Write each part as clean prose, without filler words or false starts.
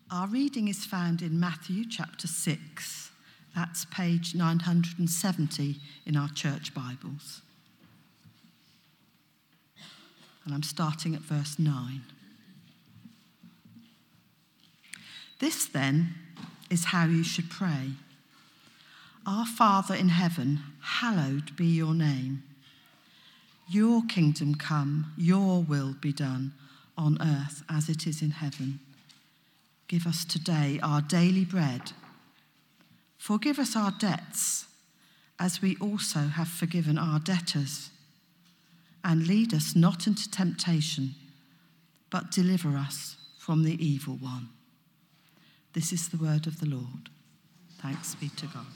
Our reading is found in Matthew chapter 6. That's page 970 in our church Bibles. And I'm starting at verse 9. This then is how you should pray. Our Father in heaven, hallowed be your name. Your kingdom come, your will be done on earth as it is in heaven. Give us today our daily bread. Forgive us our debts, as we also have forgiven our debtors. And lead us not into temptation, but deliver us from the evil one. This is the word of the Lord. Thanks be to God.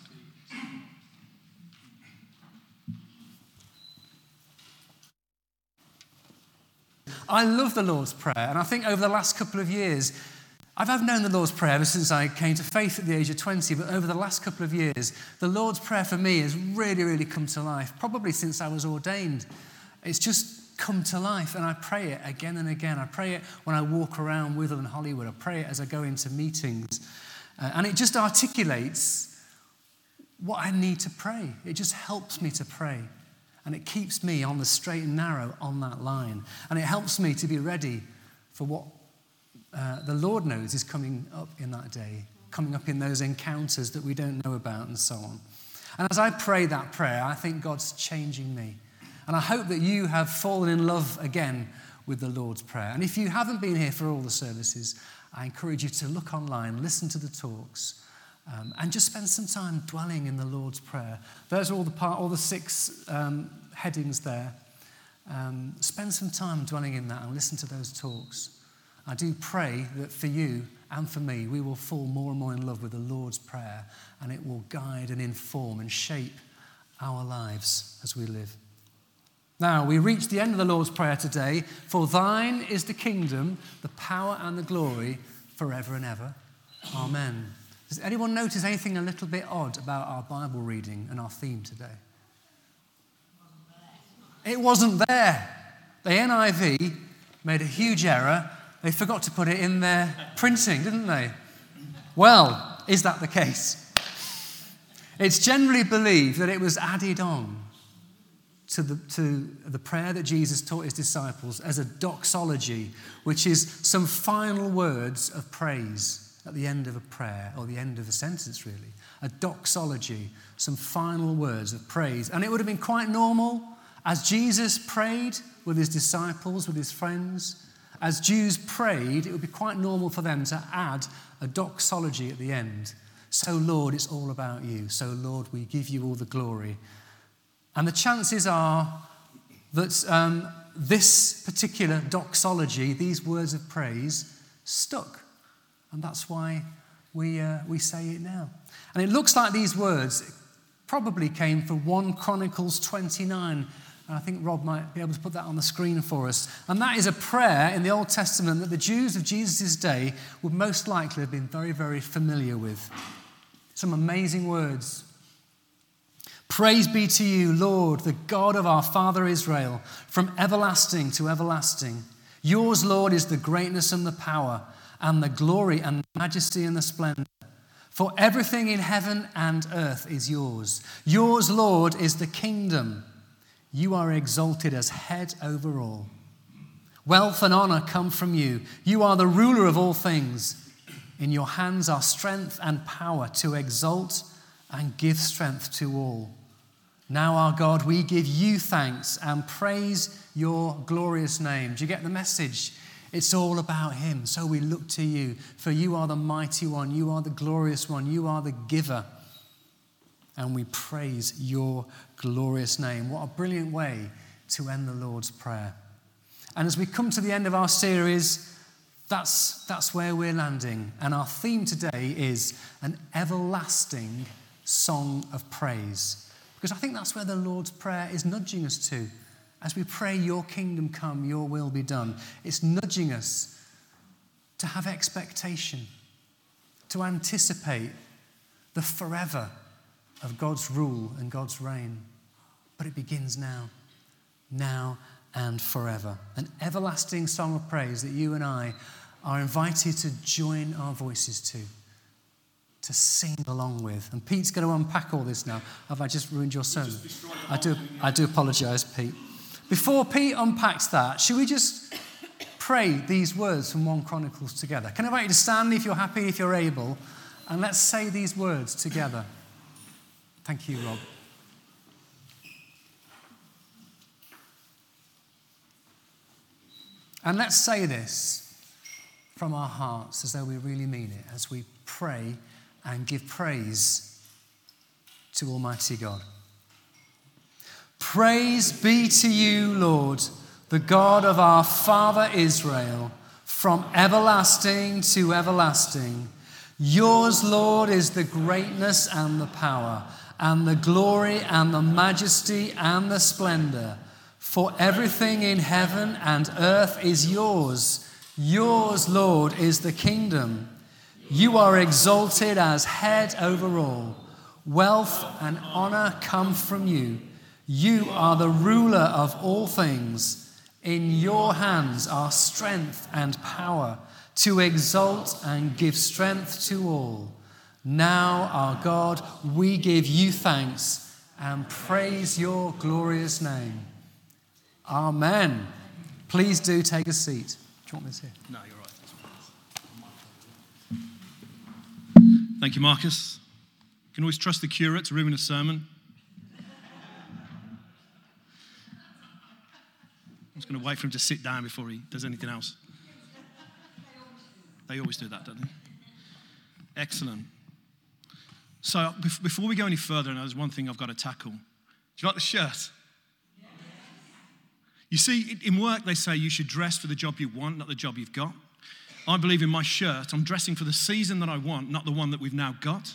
I love the Lord's Prayer, and I think over the last couple of years, I've known the Lord's Prayer ever since I came to faith at the age of 20, but over the last couple of years, the Lord's Prayer for me has really, really come to life, probably since I was ordained. It's just come to life, and I pray it again and again. I pray it when I walk around Witham and Hollywood. I pray it as I go into meetings. And it just articulates what I need to pray. It just helps me to pray. And it keeps me on the straight and narrow on that line. And it helps me to be ready for what the Lord knows is coming up in that day, coming up in those encounters that we don't know about and so on. And as I pray that prayer, I think God's changing me. And I hope that you have fallen in love again with the Lord's Prayer. And if you haven't been here for all the services, I encourage you to look online, listen to the talks, and just spend some time dwelling in the Lord's Prayer. Those are all the 6 headings there. Spend some time dwelling in that and listen to those talks. I do pray that for you and for me, we will fall more and more in love with the Lord's Prayer, and it will guide and inform and shape our lives as we live. Now, we reach the end of the Lord's Prayer today. For thine is the kingdom, the power and the glory forever and ever. Amen. Does anyone notice anything a little bit odd about our Bible reading and our theme today? It wasn't there. The NIV made a huge error. They forgot to put it in their printing, didn't they? Well, is that the case? It's generally believed that it was added on to the prayer that Jesus taught his disciples as a doxology, which is some final words of praise at the end of a prayer, or the end of a sentence, really. A doxology, some final words of praise. And it would have been quite normal as Jesus prayed with his disciples, with his friends. As Jews prayed, it would be quite normal for them to add a doxology at the end. So, Lord, it's all about you. So, Lord, we give you all the glory. And the chances are that this particular doxology, these words of praise, stuck. And that's why we say it now. And it looks like these words probably came from 1 Chronicles 29. And I think Rob might be able to put that on the screen for us. And that is a prayer in the Old Testament that the Jews of Jesus' day would most likely have been very, very familiar with. Some amazing words. Praise be to you, Lord, the God of our father Israel, from everlasting to everlasting. Yours, Lord, is the greatness and the power and the glory and the majesty and the splendor. For everything in heaven and earth is yours. Yours, Lord, is the kingdom. You are exalted as head over all. Wealth and honor come from you. You are the ruler of all things. In your hands are strength and power to exalt and give strength to all. Now, our God, we give you thanks and praise your glorious name. Do you get the message? It's all about him. So we look to you, for you are the mighty one. You are the glorious one. You are the giver. And we praise your glorious name. What a brilliant way to end the Lord's Prayer. And as we come to the end of our series, that's where we're landing. And our theme today is an everlasting song of praise. Because I think that's where the Lord's Prayer is nudging us to. As we pray, your kingdom come, your will be done. It's nudging us to have expectation, to anticipate the forever of God's rule and God's reign. But it begins now and forever. An everlasting song of praise that you and I are invited to join our voices to sing along with. And Pete's going to unpack all this now. Have I just ruined your sermon? I do apologise, Pete. Before Pete unpacks that, should we just pray these words from 1 Chronicles together? Can I invite you to stand if you're happy, if you're able, and let's say these words together. Thank you, Rob. And let's say this from our hearts as though we really mean it, as we pray and give praise to Almighty God. Praise be to you, Lord, the God of our father Israel, from everlasting to everlasting. Yours, Lord, is the greatness and the power, and the glory and the majesty and the splendor. For everything in heaven and earth is yours. Yours, Lord, is the kingdom. You are exalted as head over all. Wealth and honor come from you. You are the ruler of all things. In your hands are strength and power to exalt and give strength to all. Now, our God, we give you thanks and praise your glorious name. Amen. Please do take a seat. Do you want me to? No, you're right. Thank you, Marcus. You can always trust the curate to ruin a sermon. I'm just going to wait for him to sit down before he does anything else. They always do that, don't they? Excellent. So before we go any further, there's one thing I've got to tackle. Do you like the shirt? You see, in work, they say you should dress for the job you want, not the job you've got. I believe in my shirt, I'm dressing for the season that I want, not the one that we've now got.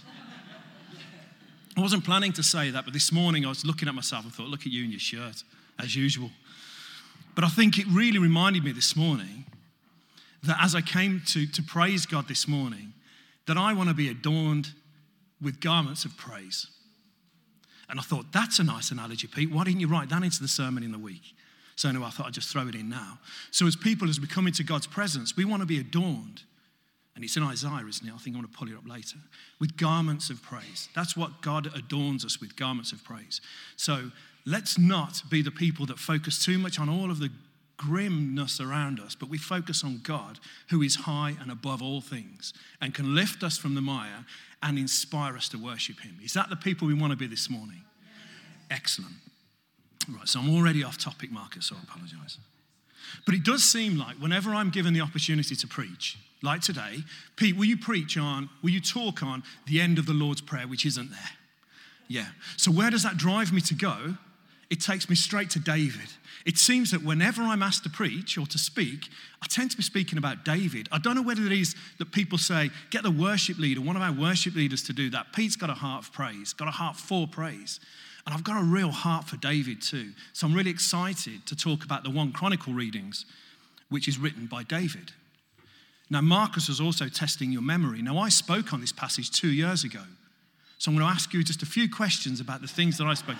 I wasn't planning to say that, but this morning I was looking at myself and thought, look at you in your shirt, as usual. But I think it really reminded me this morning that as I came to praise God this morning, that I want to be adorned with garments of praise. And I thought, that's a nice analogy, Pete. Why didn't you write that into the sermon in the week? So anyway, I thought I'd just throw it in now. So as people, as we come into God's presence, we want to be adorned. And it's in Isaiah, isn't it? I think I want to pull it up later. With garments of praise. That's what God adorns us with, garments of praise. So let's not be the people that focus too much on all of the grimness around us, but we focus on God, who is high and above all things, and can lift us from the mire and inspire us to worship him. Is that the people we want to be this morning? Excellent. Right, so I'm already off topic, Marcus, so I apologise. But it does seem like whenever I'm given the opportunity to preach, like today, Pete, will you talk on the end of the Lord's Prayer, which isn't there? Yeah. So where does that drive me to go? It takes me straight to David. It seems that whenever I'm asked to preach or to speak, I tend to be speaking about David. I don't know whether it is that people say, get the worship leader, one of our worship leaders to do that. Pete's got a heart of praise, got a heart for praise. And I've got a real heart for David too. So I'm really excited to talk about the 1 Chronicle readings, which is written by David. Now, Marcus was also testing your memory. Now, I spoke on this passage 2 years ago. So I'm going to ask you just a few questions about the things that I spoke.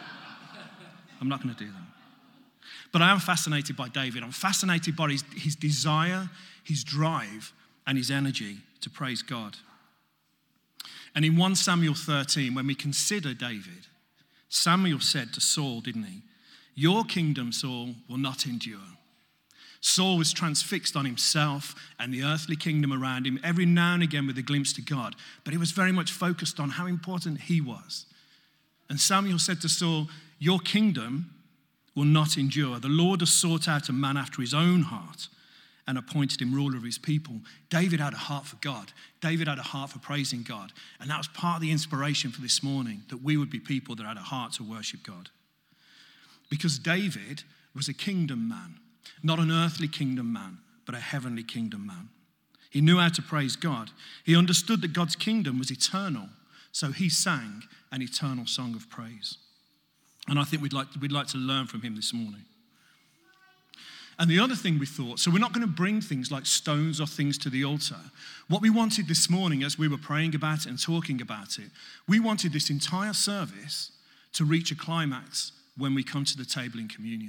I'm not going to do that. But I am fascinated by David. I'm fascinated by his desire, his drive, and his energy to praise God. And in 1 Samuel 13, when we consider David, Samuel said to Saul, didn't he? Your kingdom, Saul, will not endure. Saul was transfixed on himself and the earthly kingdom around him, every now and again with a glimpse to God. But he was very much focused on how important he was. And Samuel said to Saul, your kingdom will not endure. The Lord has sought out a man after his own heart and appointed him ruler of his people. David had a heart for God. David had a heart for praising God. And that was part of the inspiration for this morning, that we would be people that had a heart to worship God. Because David was a kingdom man, not an earthly kingdom man, but a heavenly kingdom man. He knew how to praise God. He understood that God's kingdom was eternal, so he sang an eternal song of praise. And I think we'd like to learn from him this morning. And the other thing we thought, so we're not going to bring things like stones or things to the altar. What we wanted this morning as we were praying about it and talking about it, we wanted this entire service to reach a climax when we come to the table in communion.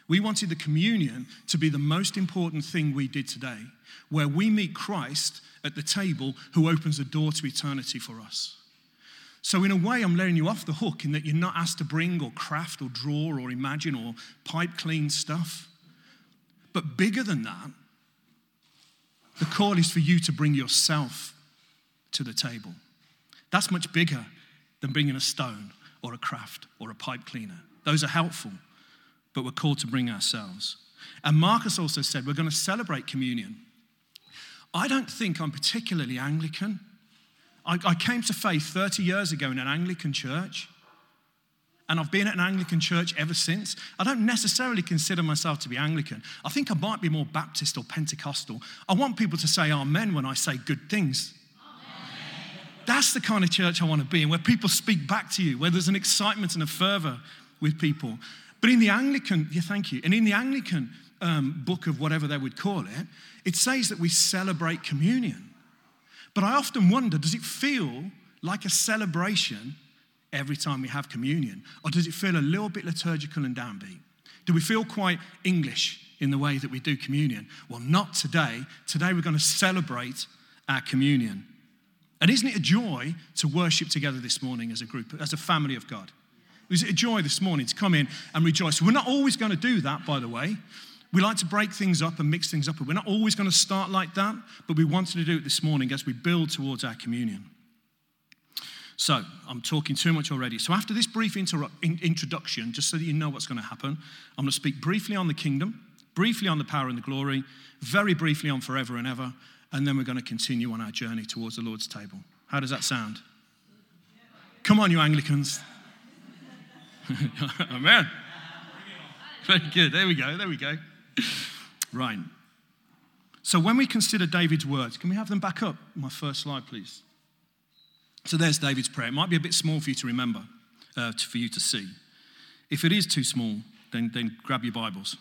We wanted the communion to be the most important thing we did today, where we meet Christ at the table who opens the door to eternity for us. So in a way, I'm letting you off the hook in that you're not asked to bring or craft or draw or imagine or pipe clean stuff. But bigger than that, the call is for you to bring yourself to the table. That's much bigger than bringing a stone or a craft or a pipe cleaner. Those are helpful, but we're called to bring ourselves. And Marcus also said we're going to celebrate communion. I don't think I'm particularly Anglican. I came to faith 30 years ago in an Anglican church, and I've been at an Anglican church ever since. I don't necessarily consider myself to be Anglican. I think I might be more Baptist or Pentecostal. I want people to say amen when I say good things. Amen. That's the kind of church I want to be in, where people speak back to you, where there's an excitement and a fervor with people. But in the Anglican, thank you. And in the Anglican book of whatever they would call it, it says that we celebrate communion. But I often wonder, does it feel like a celebration every time we have communion? Or does it feel a little bit liturgical and downbeat? Do we feel quite English in the way that we do communion? Well, not today. Today we're going to celebrate our communion. And isn't it a joy to worship together this morning as a group, as a family of God? Is it a joy this morning to come in and rejoice? We're not always going to do that, by the way. We like to break things up and mix things up. We're not always going to start like that, but we wanted to do it this morning as we build towards our communion. So, I'm talking too much already. So after this brief introduction, just so that you know what's going to happen, I'm going to speak briefly on the kingdom, briefly on the power and the glory, very briefly on forever and ever, and then we're going to continue on our journey towards the Lord's table. How does that sound? Come on, you Anglicans. Amen. Very good. There we go. Right. So when we consider David's words, can we have them back up? My first slide, please. So there's David's prayer. It might be a bit small for you to remember, for you to see. If it is too small, then grab your Bibles.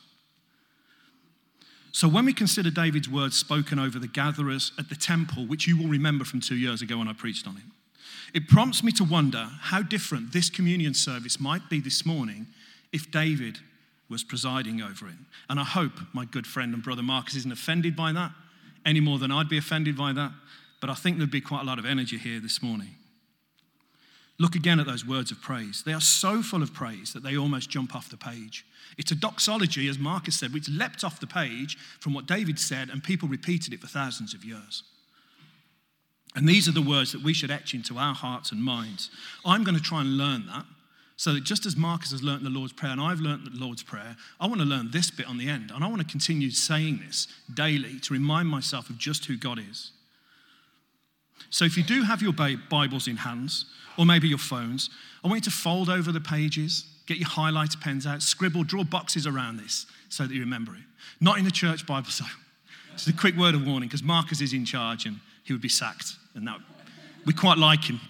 So when we consider David's words spoken over the gatherers at the temple, which you will remember from 2 years ago when I preached on it prompts me to wonder how different this communion service might be this morning if David was presiding over it. And I hope my good friend and brother Marcus isn't offended by that any more than I'd be offended by that. But I think there'd be quite a lot of energy here this morning. Look again at those words of praise. They are so full of praise that they almost jump off the page. It's a doxology, as Marcus said, which leapt off the page from what David said, and people repeated it for thousands of years. And these are the words that we should etch into our hearts and minds. I'm going to try and learn that, so that just as Marcus has learnt the Lord's Prayer and I've learnt the Lord's Prayer, I want to learn this bit on the end. And I want to continue saying this daily to remind myself of just who God is. So if you do have your Bibles in hands, or maybe your phones, I want you to fold over the pages, get your highlighter pens out, scribble, draw boxes around this so that you remember it. Not in the church Bible, so just a quick word of warning, because Marcus is in charge and he would be sacked. And that we quite like him.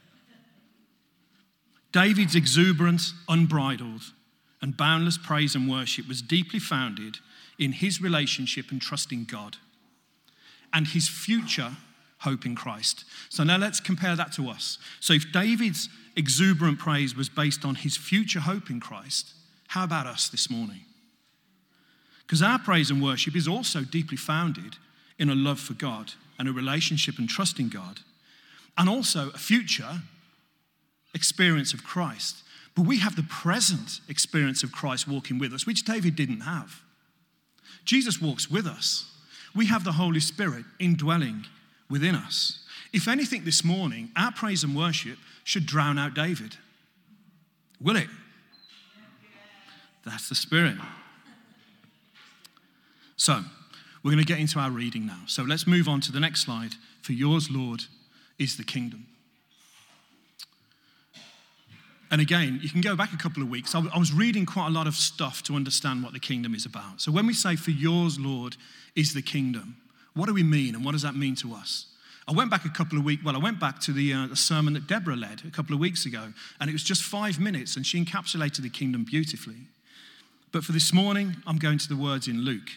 David's exuberant, unbridled, and boundless praise and worship was deeply founded in his relationship and trust in God and his future hope in Christ. So now let's compare that to us. So if David's exuberant praise was based on his future hope in Christ, how about us this morning? Because our praise and worship is also deeply founded in a love for God and a relationship and trust in God, and also a future experience of Christ. But we have the present experience of Christ walking with us, which David didn't have. Jesus walks with us. We have the Holy Spirit indwelling within us. If anything this morning, our praise and worship should drown out David. Will it? That's the Spirit. So, we're going to get into our reading now. So let's move on to the next slide. For yours, Lord, is the kingdom. And again, you can go back a couple of weeks. I was reading quite a lot of stuff to understand what the kingdom is about. So when we say, for yours, Lord, is the kingdom, what do we mean and what does that mean to us? I went back to the sermon that Deborah led a couple of weeks ago, and it was just 5 minutes, and she encapsulated the kingdom beautifully. But for this morning, I'm going to the words in Luke.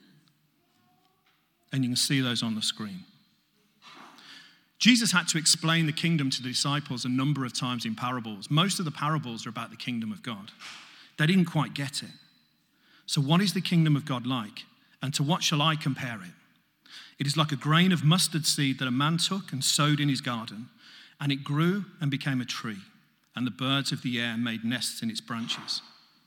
And you can see those on the screen. Jesus had to explain the kingdom to the disciples a number of times in parables. Most of the parables are about the kingdom of God. They didn't quite get it. So what is the kingdom of God like? And to what shall I compare it? It is like a grain of mustard seed that a man took and sowed in his garden, and it grew and became a tree, and the birds of the air made nests in its branches.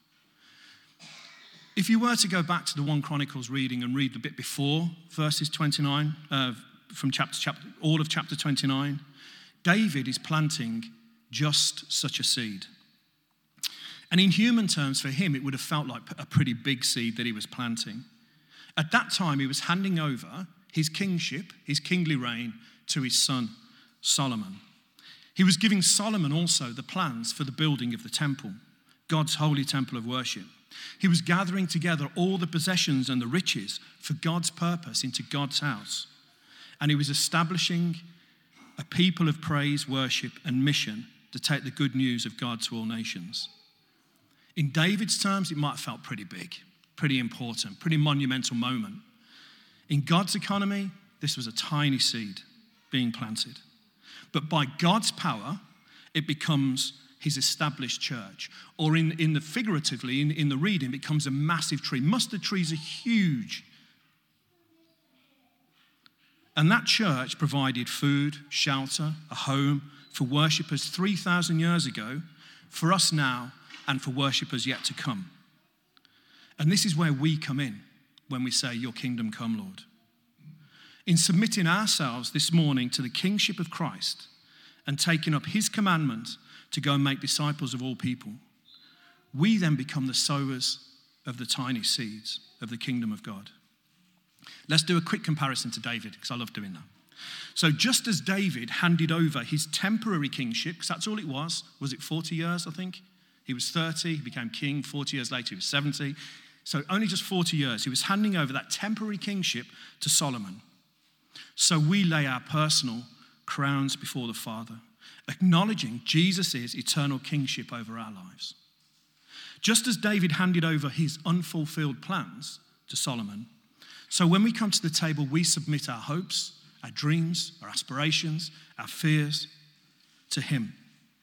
If you were to go back to the 1 Chronicles reading and read the bit before verses 29, from all of chapter 29, David is planting just such a seed. And in human terms, for him, it would have felt like a pretty big seed that he was planting. At that time, he was handing over his kingship, his kingly reign, to his son, Solomon. He was giving Solomon also the plans for the building of the temple, God's holy temple of worship. He was gathering together all the possessions and the riches for God's purpose into God's house. And he was establishing a people of praise, worship, and mission to take the good news of God to all nations. In David's terms, it might have felt pretty big, pretty important, pretty monumental moment. In God's economy, this was a tiny seed being planted. But by God's power, it becomes his established church. Or in the reading, it becomes a massive tree. Mustard trees are huge. And that church provided food, shelter, a home for worshippers 3,000 years ago, for us now, and for worshippers yet to come. And this is where we come in when we say, your kingdom come, Lord. In submitting ourselves this morning to the kingship of Christ and taking up his commandment to go and make disciples of all people, we then become the sowers of the tiny seeds of the kingdom of God. Let's do a quick comparison to David, because I love doing that. So just as David handed over his temporary kingship, because that's all it was it 40 years, I think? He was 30, he became king. 40 years later, he was 70. So only just 40 years. He was handing over that temporary kingship to Solomon. So we lay our personal crowns before the Father, acknowledging Jesus' eternal kingship over our lives. Just as David handed over his unfulfilled plans to Solomon, so when we come to the table, we submit our hopes, our dreams, our aspirations, our fears to him.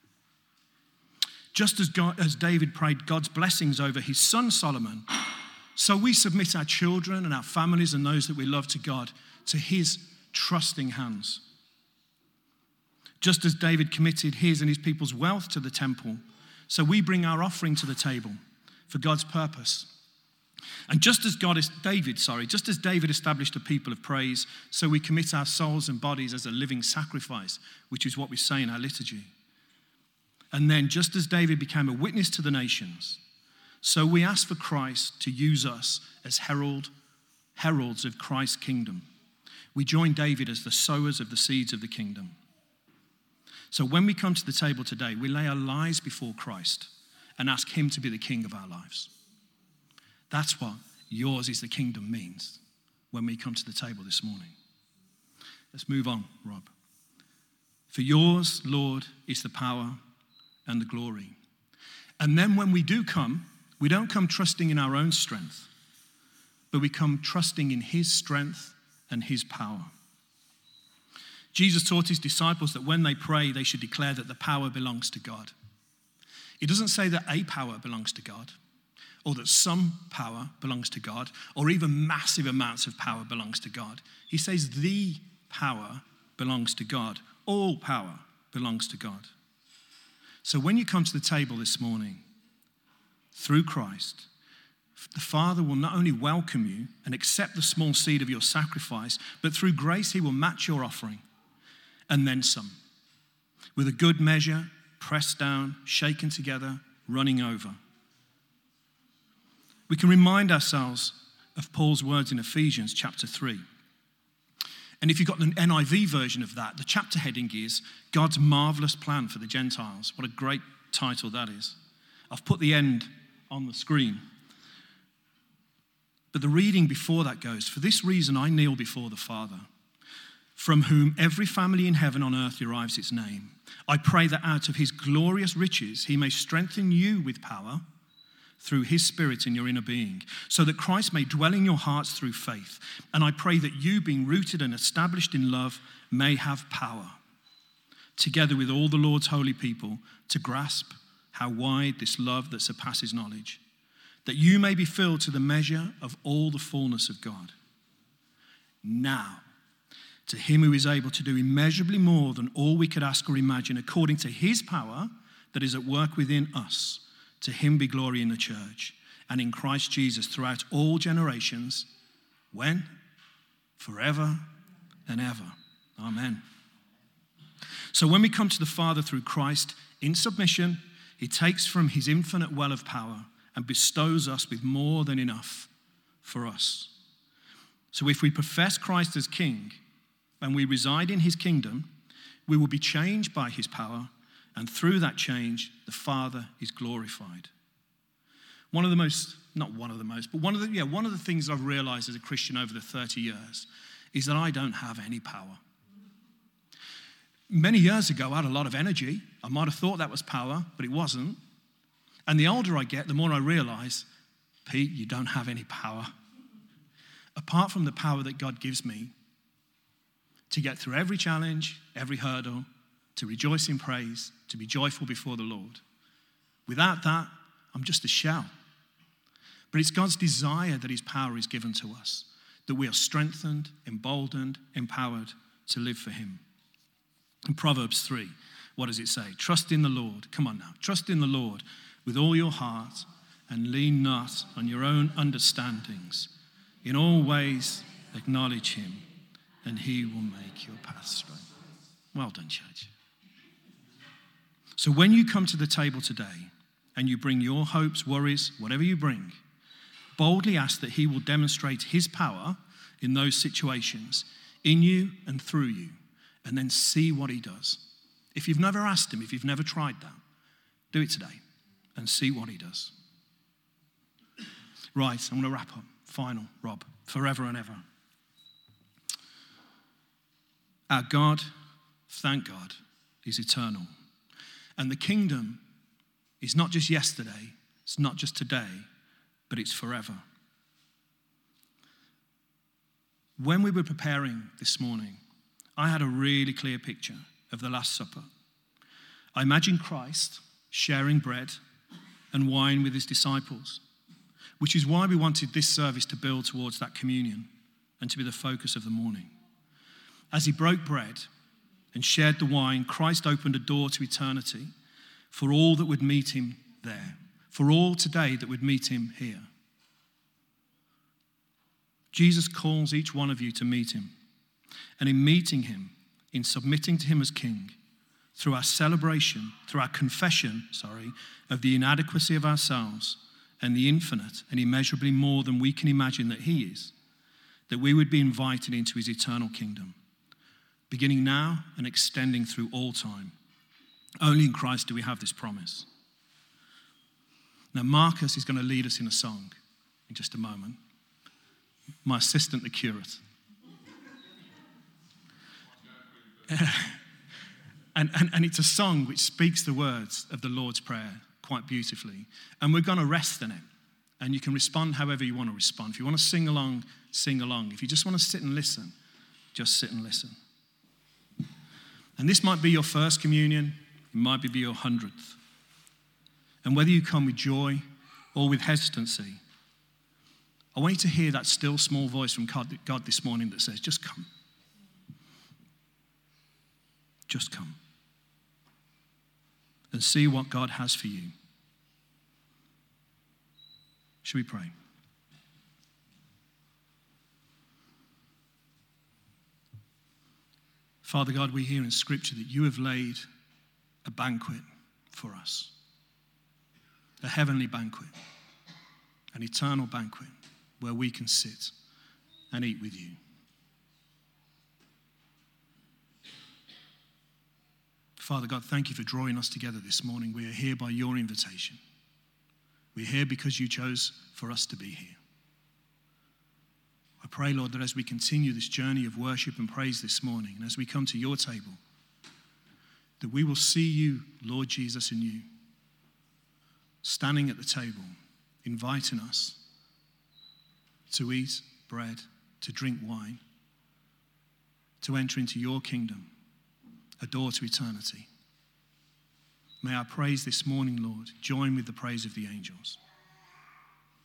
Just as David prayed God's blessings over his son Solomon, so we submit our children and our families and those that we love to God, to his trusting hands. Just as David committed his and his people's wealth to the temple, so we bring our offering to the table for God's purpose. And just as David established a people of praise, so we commit our souls and bodies as a living sacrifice, which is what we say in our liturgy. And then just as David became a witness to the nations, so we ask for Christ to use us as heralds of Christ's kingdom. We join David as the sowers of the seeds of the kingdom. So when we come to the table today, we lay our lives before Christ and ask him to be the king of our lives. That's what yours is the kingdom means when we come to the table this morning. Let's move on, Rob. For yours, Lord, is the power and the glory. And then when we do come, we don't come trusting in our own strength, but we come trusting in his strength and his power. Jesus taught his disciples that when they pray, they should declare that the power belongs to God. It doesn't say that a power belongs to God, or that some power belongs to God, or even massive amounts of power belongs to God. He says the power belongs to God. All power belongs to God. So when you come to the table this morning, through Christ, the Father will not only welcome you and accept the small seed of your sacrifice, but through grace he will match your offering, and then some. With a good measure, pressed down, shaken together, running over. We can remind ourselves of Paul's words in Ephesians chapter 3. And if you've got the NIV version of that, the chapter heading is God's marvelous plan for the Gentiles. What a great title that is. I've put the end on the screen. But the reading before that goes, for this reason I kneel before the Father, from whom every family in heaven and on earth derives its name. I pray that out of his glorious riches he may strengthen you with power through his Spirit in your inner being, so that Christ may dwell in your hearts through faith. And I pray that you, being rooted and established in love, may have power, together with all the Lord's holy people, to grasp how wide this love that surpasses knowledge, that you may be filled to the measure of all the fullness of God. Now, to him who is able to do immeasurably more than all we could ask or imagine, according to his power that is at work within us, to him be glory in the church and in Christ Jesus throughout all generations. When? Forever and ever. Amen. So when we come to the Father through Christ in submission, he takes from his infinite well of power and bestows us with more than enough for us. So if we profess Christ as King and we reside in his kingdom, we will be changed by his power, and through that change, the Father is glorified. One of the things I've realized as a Christian over the 30 years is that I don't have any power. Many years ago, I had a lot of energy. I might have thought that was power, but it wasn't. And the older I get, the more I realize, Pete, you don't have any power. Apart from the power that God gives me to get through every challenge, every hurdle, to rejoice in praise, to be joyful before the Lord. Without that, I'm just a shell. But it's God's desire that his power is given to us, that we are strengthened, emboldened, empowered to live for him. In Proverbs 3, what does it say? Trust in the Lord. Come on now. Trust in the Lord with all your heart and lean not on your own understandings. In all ways, acknowledge him, and he will make your path straight. Well done, church. So when you come to the table today and you bring your hopes, worries, whatever you bring, boldly ask that he will demonstrate his power in those situations, in you and through you, and then see what he does. If you've never asked him, if you've never tried that, do it today and see what he does. Right, I'm going to wrap up. Final, Rob. Forever and ever. Our God, thank God, is eternal. And the kingdom is not just yesterday, it's not just today, but it's forever. When we were preparing this morning, I had a really clear picture of the Last Supper. I imagined Christ sharing bread and wine with his disciples, which is why we wanted this service to build towards that communion and to be the focus of the morning. As he broke bread and shared the wine, Christ opened a door to eternity for all that would meet him there, for all today that would meet him here. Jesus calls each one of you to meet him. And in meeting him, in submitting to him as King, through our celebration, through our confession, of the inadequacy of ourselves and the infinite and immeasurably more than we can imagine that he is, that we would be invited into his eternal kingdom, beginning now and extending through all time. Only in Christ do we have this promise. Now, Marcus is going to lead us in a song in just a moment. My assistant, the curate. And it's a song which speaks the words of the Lord's Prayer quite beautifully. And we're going to rest in it. And you can respond however you want to respond. If you want to sing along, sing along. If you just want to sit and listen, just sit and listen. And this might be your first communion. It might be your 100th. And whether you come with joy or with hesitancy, I want you to hear that still small voice from God this morning that says, just come. Just come. And see what God has for you. Should we pray? Father God, we hear in Scripture that you have laid a banquet for us. A heavenly banquet. An eternal banquet where we can sit and eat with you. Father God, thank you for drawing us together this morning. We are here by your invitation. We're here because you chose for us to be here. I pray, Lord, that as we continue this journey of worship and praise this morning, and as we come to your table, that we will see you, Lord Jesus, in you, standing at the table, inviting us to eat bread, to drink wine, to enter into your kingdom, a door to eternity. May our praise this morning, Lord, join with the praise of the angels.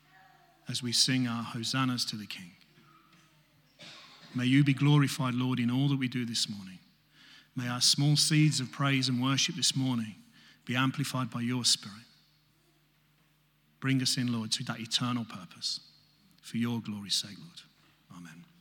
as we sing our hosannas to the King. May you be glorified, Lord, in all that we do this morning. May our small seeds of praise and worship this morning be amplified by your Spirit. Bring us in, Lord, to that eternal purpose for your glory's sake, Lord. Amen.